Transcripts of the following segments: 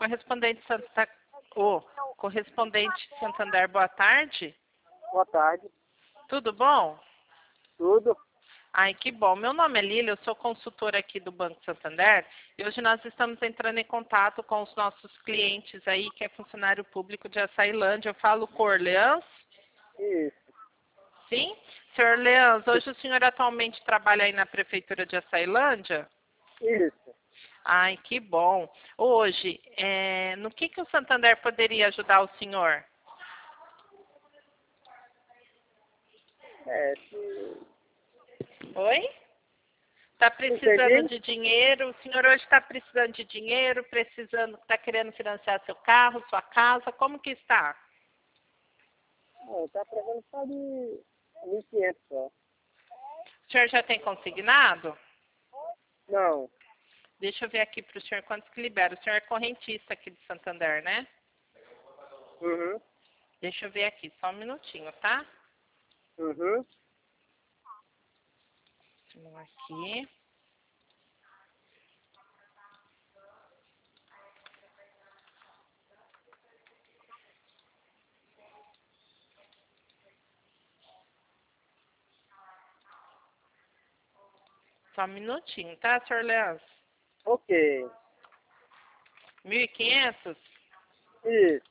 correspondente correspondente Santander, boa tarde. Boa tarde. Tudo bom? Tudo? Ai, que bom. Meu nome é Lília, eu sou consultora aqui do Banco Santander e hoje nós estamos entrando em contato com os nossos clientes aí, que é funcionário público de Açailândia. Eu falo com o Orleans? Isso. Sim? Senhor Orleans, hoje o senhor atualmente trabalha aí na Prefeitura de Açailândia? Isso. Ai, que bom. Hoje, no que o Santander poderia ajudar o senhor? Oi? Está precisando Entendi. de dinheiro? O senhor hoje está precisando de dinheiro, está querendo financiar seu carro, sua casa? Como que está? Tá pregando só de 1.500 só. O senhor já tem consignado? Não. Deixa eu ver aqui para o senhor quantos que libera. O senhor é correntista aqui de Santander, né? Uhum. Deixa eu ver aqui, só um minutinho, tá? Uhum. Aqui. Só um minutinho, tá, senhor Leandro? Ok. 1.500? Isso.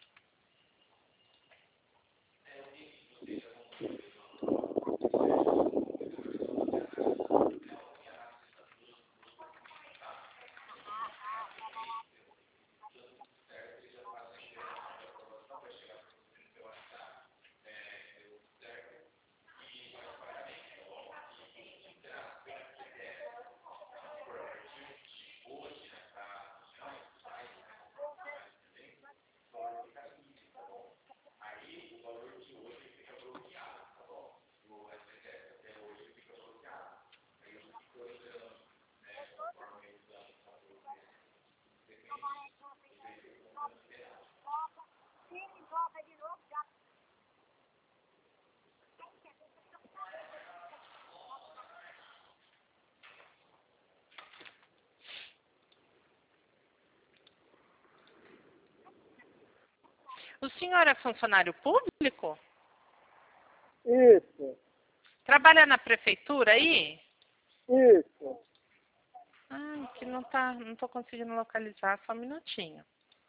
O senhor é funcionário público? Isso. Trabalha na prefeitura aí? Isso. Ah, que não tô conseguindo localizar, só um minutinho.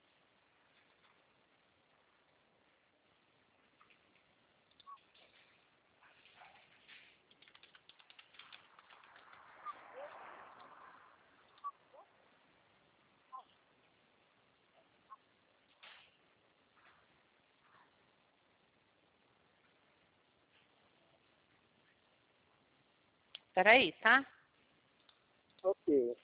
Peraí, tá? Ok.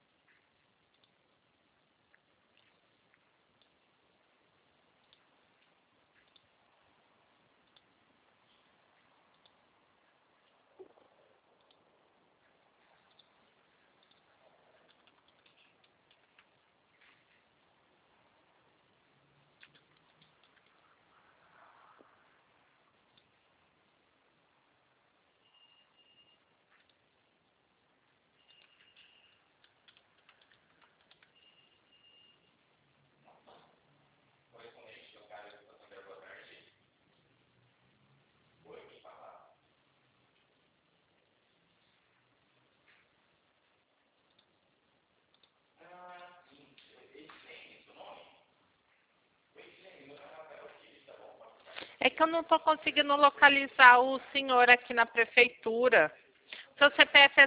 É que eu não tô conseguindo localizar o senhor aqui na prefeitura. Seu CPF é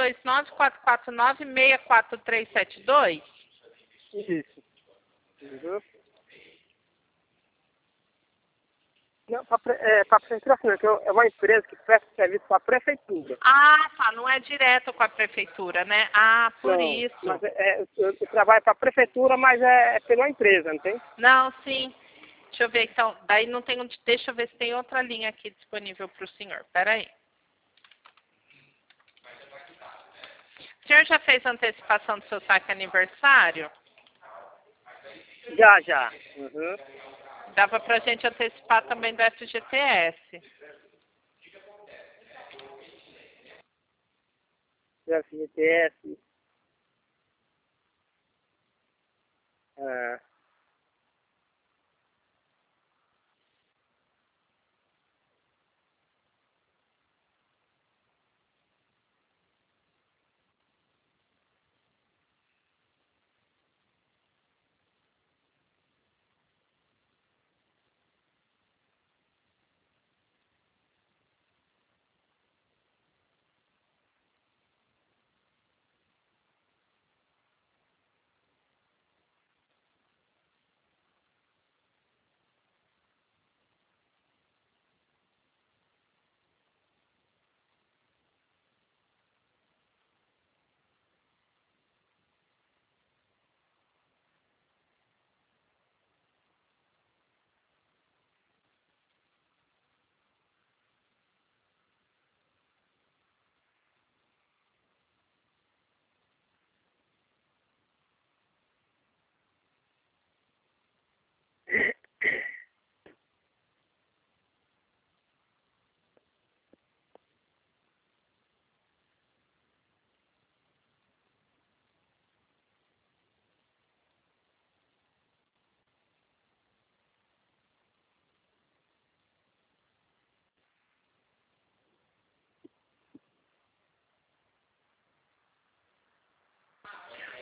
529-449-64372? Isso. Uhum. Não, para prefeitura assim, que é uma empresa que presta serviço para a prefeitura. Ah, tá, não é direto com a prefeitura, né? Ah, por Não, isso. mas eu trabalho para a prefeitura, mas é pela empresa, não tem? Não, sim. Deixa eu ver, então, daí não tem onde. Deixa eu ver se tem outra linha aqui disponível para o senhor. Peraí. O senhor já fez antecipação do seu saque aniversário? Já. Uhum. Dava pra gente antecipar também do FGTS. FGTS.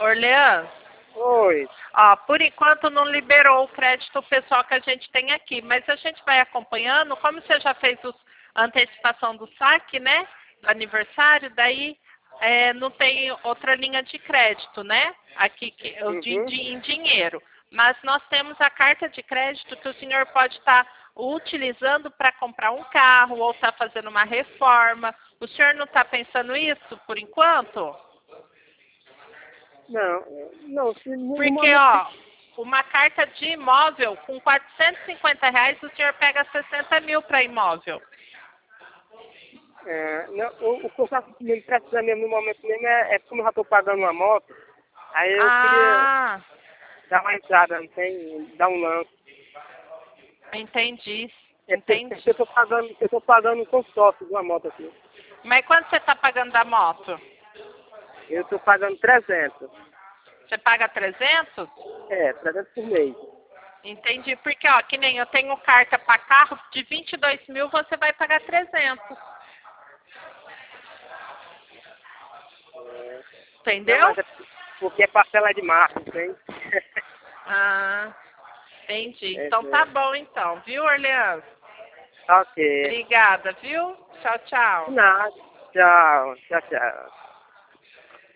Orleans, Oi. ó, por enquanto não liberou o crédito pessoal que a gente tem aqui, mas a gente vai acompanhando, como você já fez a antecipação do saque, né? Do aniversário, daí não tem outra linha de crédito, né? Aqui em dinheiro. Mas nós temos a carta de crédito que o senhor pode estar utilizando para comprar um carro ou estar fazendo uma reforma. O senhor não está pensando isso por enquanto? Não, se no Porque, momento. ó, uma carta de imóvel com R$ 450, o senhor pega 60 mil para imóvel. Não, o que eu faço me precisa mesmo no momento mesmo é como eu já estou pagando uma moto, aí eu queria Ah, dar uma entrada, não tem? Dar um lance. entendi. É porque Entendi. eu tô pagando um consórcio de uma moto aqui. Mas quanto você está pagando da moto? Eu tô pagando 300. Você paga 300? 300 por mês. Entendi. Porque, ó, que nem eu tenho carta para carro de 22 mil, você vai pagar 300. Não, Entendeu? mas é porque é parcela de marca, tem? Ah, entendi. Então tá bom então, viu, Orleans? Ok. Obrigada, viu? Tchau, tchau. Nada. Tchau, tchau, tchau.